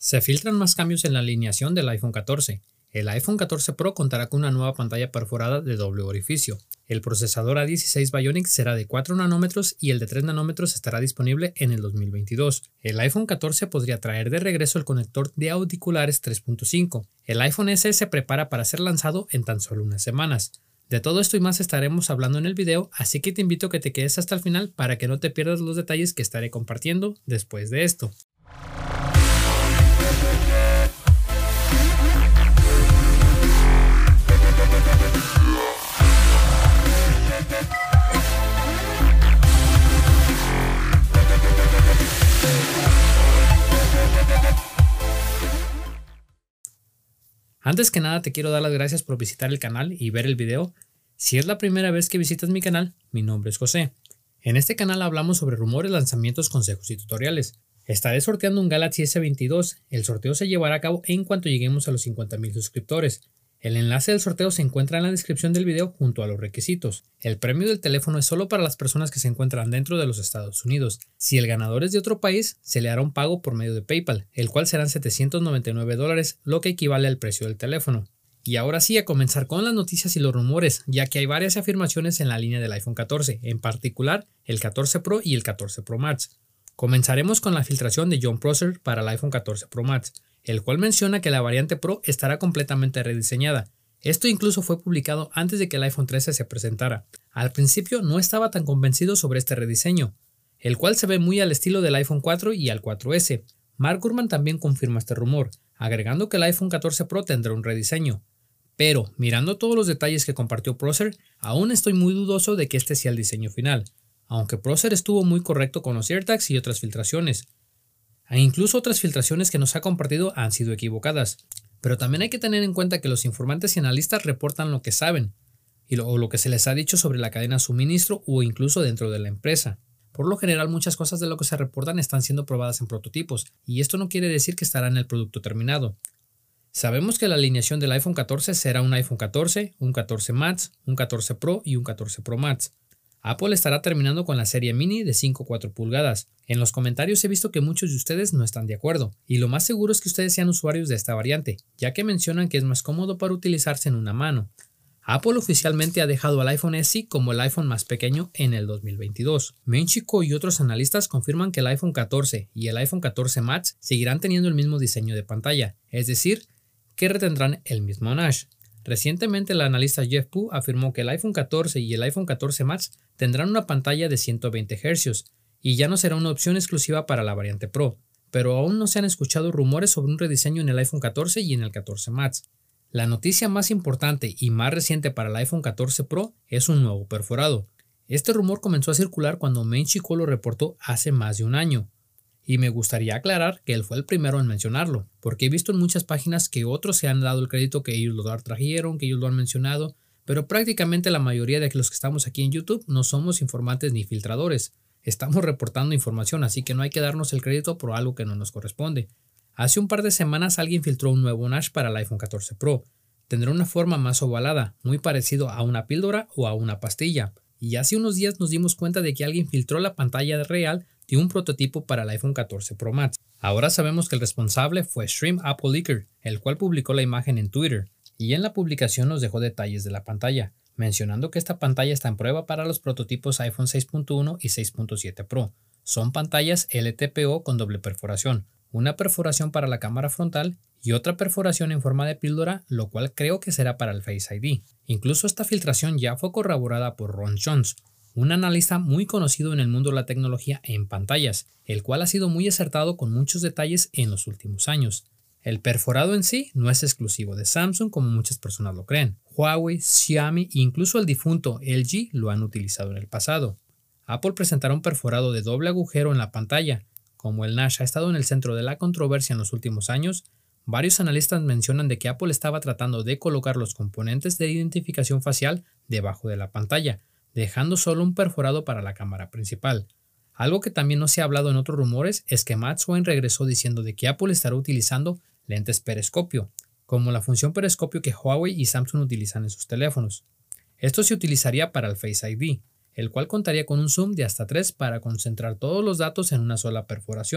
Se filtran más cambios en la alineación del iPhone 14. El iPhone 14 Pro contará con una nueva pantalla perforada de doble orificio. El procesador A16 Bionic será de 4 nanómetros y el de 3 nanómetros estará disponible en el 2022. El iPhone 14 podría traer de regreso el conector de auriculares 3.5. El iPhone SE se prepara para ser lanzado en tan solo unas semanas. De todo esto y más estaremos hablando en el video, así que te invito a que te quedes hasta el final para que no te pierdas los detalles que estaré compartiendo después de esto. Antes que nada te quiero dar las gracias por visitar el canal y ver el video. Si es la primera vez que visitas mi canal, mi nombre es José. En este canal hablamos sobre rumores, lanzamientos, consejos y tutoriales. Estaré sorteando un Galaxy S22. El sorteo se llevará a cabo en cuanto lleguemos a los 50,000 suscriptores. El enlace del sorteo se encuentra en la descripción del video junto a los requisitos. El premio del teléfono es solo para las personas que se encuentran dentro de los Estados Unidos. Si el ganador es de otro país, se le hará un pago por medio de PayPal, el cual serán $799, lo que equivale al precio del teléfono. Y ahora sí, a comenzar con las noticias y los rumores, ya que hay varias afirmaciones en la línea del iPhone 14, en particular el 14 Pro y el 14 Pro Max. Comenzaremos con la filtración de Jon Prosser para el iPhone 14 Pro Max, el cual menciona que la variante Pro estará completamente rediseñada. Esto incluso fue publicado antes de que el iPhone 13 se presentara. Al principio no estaba tan convencido sobre este rediseño, el cual se ve muy al estilo del iPhone 4 y al 4S. Mark Gurman también confirma este rumor, agregando que el iPhone 14 Pro tendrá un rediseño. Pero, mirando todos los detalles que compartió Prosser, aún estoy muy dudoso de que este sea el diseño final, aunque Prosser estuvo muy correcto con los AirTags y otras filtraciones. E incluso otras filtraciones que nos ha compartido han sido equivocadas. Pero también hay que tener en cuenta que los informantes y analistas reportan lo que saben, o lo que se les ha dicho sobre la cadena de suministro o incluso dentro de la empresa. Por lo general, muchas cosas de lo que se reportan están siendo probadas en prototipos, y esto no quiere decir que estará en el producto terminado. Sabemos que la alineación del iPhone 14 será un iPhone 14, un 14 Max, un 14 Pro y un 14 Pro Max. Apple estará terminando con la serie mini de 5,4 pulgadas. En los comentarios he visto que muchos de ustedes no están de acuerdo, y lo más seguro es que ustedes sean usuarios de esta variante, ya que mencionan que es más cómodo para utilizarse en una mano. Apple oficialmente ha dejado al iPhone SE como el iPhone más pequeño en el 2022. Menchiko y otros analistas confirman que el iPhone 14 y el iPhone 14 Max seguirán teniendo el mismo diseño de pantalla, es decir, que retendrán el mismo notch. Recientemente el analista Jeff Pu afirmó que el iPhone 14 y el iPhone 14 Max tendrán una pantalla de 120 Hz y ya no será una opción exclusiva para la variante Pro, pero aún no se han escuchado rumores sobre un rediseño en el iPhone 14 y en el 14 Max. La noticia más importante y más reciente para el iPhone 14 Pro es un nuevo perforado. Este rumor comenzó a circular cuando Menchiko lo reportó hace más de un año. Y me gustaría aclarar que él fue el primero en mencionarlo, porque he visto en muchas páginas que otros se han dado el crédito que ellos lo trajeron, que ellos lo han mencionado, pero prácticamente la mayoría de los que estamos aquí en YouTube no somos informantes ni filtradores. Estamos reportando información, así que no hay que darnos el crédito por algo que no nos corresponde. Hace un par de semanas alguien filtró un nuevo notch para el iPhone 14 Pro. Tendrá una forma más ovalada, muy parecido a una píldora o a una pastilla. Y hace unos días nos dimos cuenta de que alguien filtró la pantalla real de un prototipo para el iPhone 14 Pro Max. Ahora sabemos que el responsable fue Stream Apple Leaker, el cual publicó la imagen en Twitter, y en la publicación nos dejó detalles de la pantalla, mencionando que esta pantalla está en prueba para los prototipos iPhone 6.1 y 6.7 Pro. Son pantallas LTPO con doble perforación, una perforación para la cámara frontal y otra perforación en forma de píldora, lo cual creo que será para el Face ID. Incluso esta filtración ya fue corroborada por Ron Jones, un analista muy conocido en el mundo de la tecnología en pantallas, el cual ha sido muy acertado con muchos detalles en los últimos años. El perforado en sí no es exclusivo de Samsung como muchas personas lo creen. Huawei, Xiaomi e incluso el difunto LG lo han utilizado en el pasado. Apple presentará un perforado de doble agujero en la pantalla. Como el notch ha estado en el centro de la controversia en los últimos años, varios analistas mencionan de que Apple estaba tratando de colocar los componentes de identificación facial debajo de la pantalla, dejando solo un perforado para la cámara principal. Algo que también no se ha hablado en otros rumores es que Matt Swain regresó diciendo de que Apple estará utilizando lentes periscopio, como la función periscopio que Huawei y Samsung utilizan en sus teléfonos. Esto se utilizaría para el Face ID, el cual contaría con un zoom de hasta 3 para concentrar todos los datos en una sola perforación.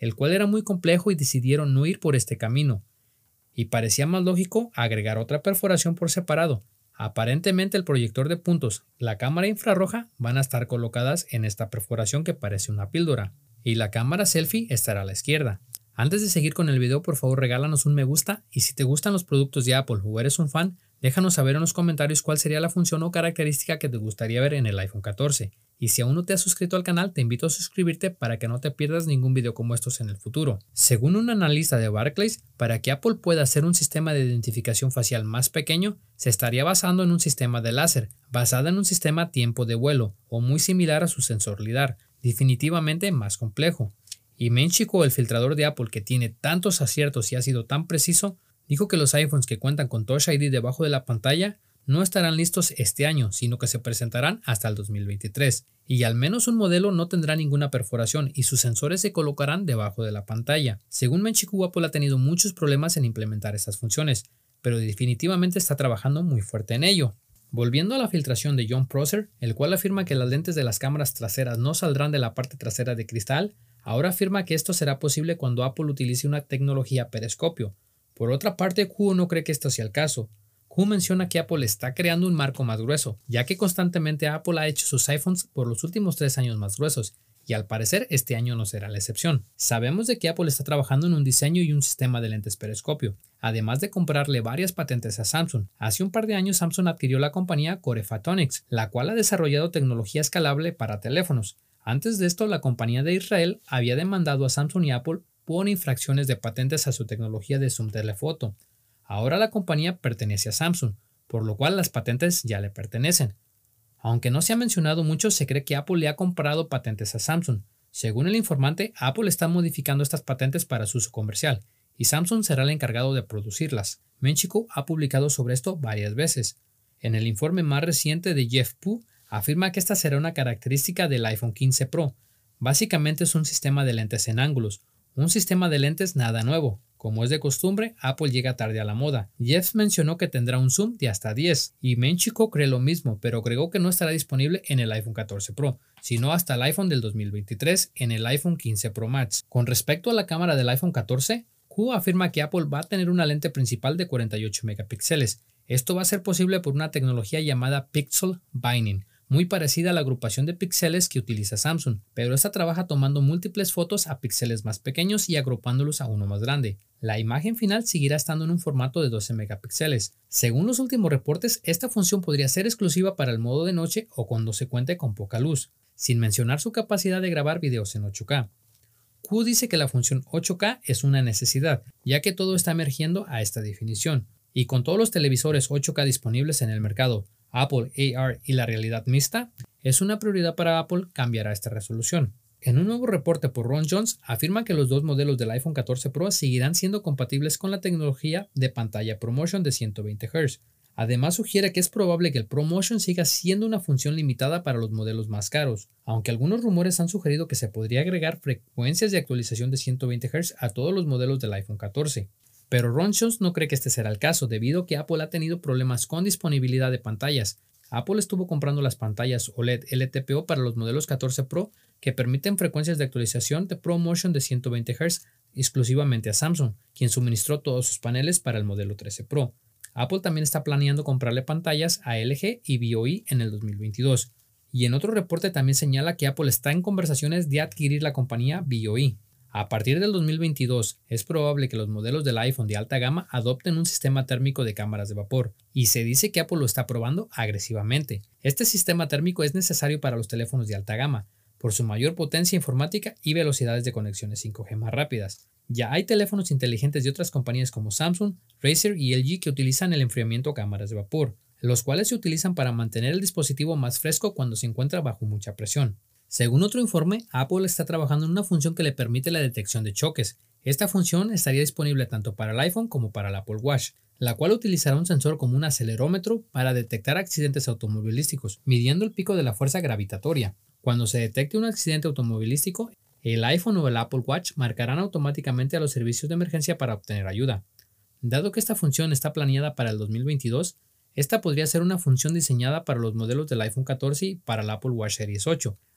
el cual era muy complejo y decidieron no ir por este camino. Y parecía más lógico agregar otra perforación por separado. Aparentemente el proyector de puntos, la cámara infrarroja van a estar colocadas en esta perforación que parece una píldora, y la cámara selfie estará a la izquierda. Antes de seguir con el video, por favor regálanos un me gusta, y si te gustan los productos de Apple o eres un fan, déjanos saber en los comentarios cuál sería la función o característica que te gustaría ver en el iPhone 14. Y si aún no te has suscrito al canal, te invito a suscribirte para que no te pierdas ningún video como estos en el futuro. Según un analista de Barclays, para que Apple pueda hacer un sistema de identificación facial más pequeño, se estaría basando en un sistema de láser, basada en un sistema tiempo de vuelo, o muy similar a su sensor LiDAR, definitivamente más complejo. Y Meng Chi Kuo, el filtrador de Apple que tiene tantos aciertos y ha sido tan preciso, dijo que los iPhones que cuentan con Touch ID debajo de la pantalla no estarán listos este año, sino que se presentarán hasta el 2023, y al menos un modelo no tendrá ninguna perforación y sus sensores se colocarán debajo de la pantalla. Según Meng Chi Kuo, Apple ha tenido muchos problemas en implementar estas funciones, pero definitivamente está trabajando muy fuerte en ello. Volviendo a la filtración de Jon Prosser, el cual afirma que las lentes de las cámaras traseras no saldrán de la parte trasera de cristal, ahora afirma que esto será posible cuando Apple utilice una tecnología periscopio. Por otra parte, Kuo no cree que esto sea el caso. Kuo menciona que Apple está creando un marco más grueso, ya que constantemente Apple ha hecho sus iPhones por los últimos 3 años más gruesos, y al parecer este año no será la excepción. Sabemos de que Apple está trabajando en un diseño y un sistema de lentes periscopio, además de comprarle varias patentes a Samsung. Hace un par de años Samsung adquirió la compañía Core Photonics, la cual ha desarrollado tecnología escalable para teléfonos. Antes de esto, la compañía de Israel había demandado a Samsung y Apple por infracciones de patentes a su tecnología de zoom telefoto. Ahora la compañía pertenece a Samsung, por lo cual las patentes ya le pertenecen. Aunque no se ha mencionado mucho, se cree que Apple le ha comprado patentes a Samsung. Según el informante, Apple está modificando estas patentes para su uso comercial, y Samsung será el encargado de producirlas. Meng Chi Kuo ha publicado sobre esto varias veces. En el informe más reciente de Jeff Pu, afirma que esta será una característica del iPhone 15 Pro. Básicamente es un sistema de lentes en ángulos, un sistema de lentes nada nuevo. Como es de costumbre, Apple llega tarde a la moda. Jeff mencionó que tendrá un zoom de hasta 10, y Meng Chi Kuo cree lo mismo, pero agregó que no estará disponible en el iPhone 14 Pro, sino hasta el iPhone del 2023 en el iPhone 15 Pro Max. Con respecto a la cámara del iPhone 14, Kuo afirma que Apple va a tener una lente principal de 48 megapíxeles. Esto va a ser posible por una tecnología llamada Pixel Binding, muy parecida a la agrupación de píxeles que utiliza Samsung, pero esta trabaja tomando múltiples fotos a píxeles más pequeños y agrupándolos a uno más grande. La imagen final seguirá estando en un formato de 12 megapíxeles. Según los últimos reportes, esta función podría ser exclusiva para el modo de noche o cuando se cuente con poca luz, sin mencionar su capacidad de grabar videos en 8K. Kuo dice que la función 8K es una necesidad, ya que todo está emergiendo a esta definición, y con todos los televisores 8K disponibles en el mercado, Apple AR y la realidad mixta, es una prioridad para Apple cambiar a esta resolución. En un nuevo reporte por Ron Jones, afirma que los dos modelos del iPhone 14 Pro seguirán siendo compatibles con la tecnología de pantalla ProMotion de 120 Hz. Además, sugiere que es probable que el ProMotion siga siendo una función limitada para los modelos más caros, aunque algunos rumores han sugerido que se podría agregar frecuencias de actualización de 120 Hz a todos los modelos del iPhone 14. Pero Ron Jones no cree que este será el caso, debido a que Apple ha tenido problemas con disponibilidad de pantallas. Apple estuvo comprando las pantallas OLED LTPO para los modelos 14 Pro que permiten frecuencias de actualización de ProMotion de 120 Hz exclusivamente a Samsung, quien suministró todos sus paneles para el modelo 13 Pro. Apple también está planeando comprarle pantallas a LG y BOE en el 2022. Y en otro reporte también señala que Apple está en conversaciones de adquirir la compañía BOE. A partir del 2022, es probable que los modelos del iPhone de alta gama adopten un sistema térmico de cámaras de vapor, y se dice que Apple lo está probando agresivamente. Este sistema térmico es necesario para los teléfonos de alta gama, por su mayor potencia informática y velocidades de conexiones 5G más rápidas. Ya hay teléfonos inteligentes de otras compañías como Samsung, Razer y LG que utilizan el enfriamiento a cámaras de vapor, los cuales se utilizan para mantener el dispositivo más fresco cuando se encuentra bajo mucha presión. Según otro informe, Apple está trabajando en una función que le permite la detección de choques. Esta función estaría disponible tanto para el iPhone como para el Apple Watch, la cual utilizará un sensor como un acelerómetro para detectar accidentes automovilísticos, midiendo el pico de la fuerza gravitatoria. Cuando se detecte un accidente automovilístico, el iPhone o el Apple Watch marcarán automáticamente a los servicios de emergencia para obtener ayuda. Dado que esta función está planeada para el 2022, esta podría ser una función diseñada para los modelos del iPhone 14 y para el Apple Watch Series 8,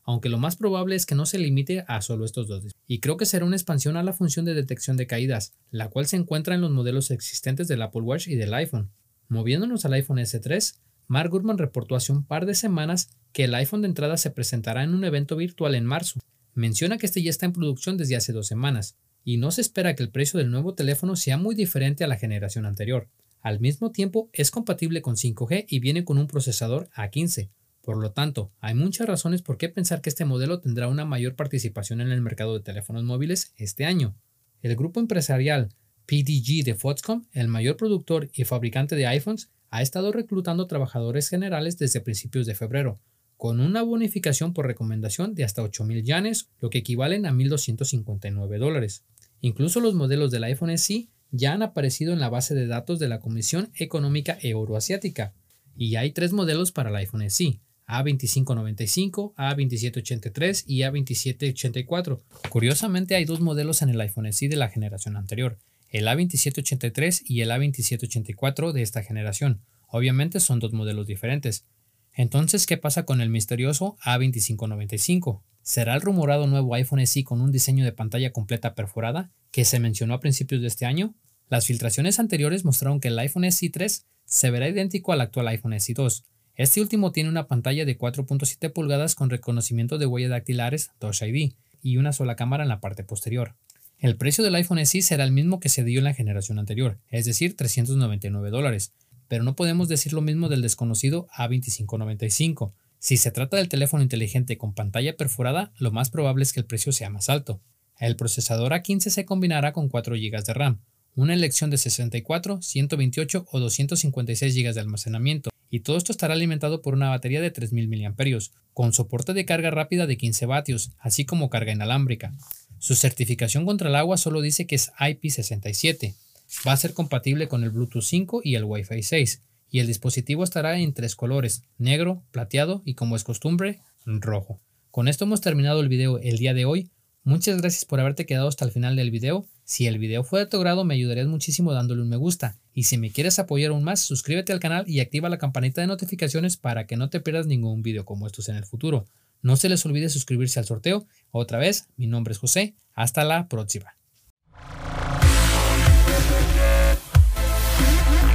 aunque lo más probable es que no se limite a solo estos dos. Y creo que será una expansión a la función de detección de caídas, la cual se encuentra en los modelos existentes del Apple Watch y del iPhone. Moviéndonos al iPhone S3, Mark Gurman reportó hace un par de semanas que el iPhone de entrada se presentará en un evento virtual en marzo. Menciona que este ya está en producción desde hace 2 semanas, y no se espera que el precio del nuevo teléfono sea muy diferente a la generación anterior. Al mismo tiempo, es compatible con 5G y viene con un procesador A15. Por lo tanto, hay muchas razones por qué pensar que este modelo tendrá una mayor participación en el mercado de teléfonos móviles este año. El grupo empresarial PDG de Foxconn, el mayor productor y fabricante de iPhones, ha estado reclutando trabajadores generales desde principios de febrero, con una bonificación por recomendación de hasta 8,000 yanes, lo que equivalen a $1,259. Incluso los modelos del iPhone SE ya han aparecido en la base de datos de la Comisión Económica Euroasiática, y hay 3 modelos para el iPhone SE: A2595, A2783 y A2784. Curiosamente hay 2 modelos en el iPhone SE de la generación anterior, el A2783 y el A2784 de esta generación. Obviamente son 2 modelos diferentes. Entonces, ¿qué pasa con el misterioso A2595? ¿Será el rumorado nuevo iPhone SE con un diseño de pantalla completa perforada que se mencionó a principios de este año? Las filtraciones anteriores mostraron que el iPhone SE 3 se verá idéntico al actual iPhone SE 2. Este último tiene una pantalla de 4.7 pulgadas con reconocimiento de huellas dactilares Touch ID y una sola cámara en la parte posterior. El precio del iPhone SE será el mismo que se dio en la generación anterior, es decir, $399, pero no podemos decir lo mismo del desconocido A2595. Si se trata del teléfono inteligente con pantalla perforada, lo más probable es que el precio sea más alto. El procesador A15 se combinará con 4 GB de RAM, una elección de 64, 128 o 256 GB de almacenamiento, y todo esto estará alimentado por una batería de 3,000 mAh, con soporte de carga rápida de 15 vatios, así como carga inalámbrica. Su certificación contra el agua solo dice que es IP67. Va a ser compatible con el Bluetooth 5 y el Wi-Fi 6, y el dispositivo estará en 3 colores: negro, plateado y, como es costumbre, rojo. Con esto hemos terminado el video el día de hoy. Muchas gracias por haberte quedado hasta el final del video. Si el video fue de tu agrado, me ayudarías muchísimo dándole un me gusta, y si me quieres apoyar aún más, suscríbete al canal y activa la campanita de notificaciones para que no te pierdas ningún video como estos en el futuro. No se les olvide suscribirse al sorteo. Otra vez, mi nombre es José. Hasta la próxima.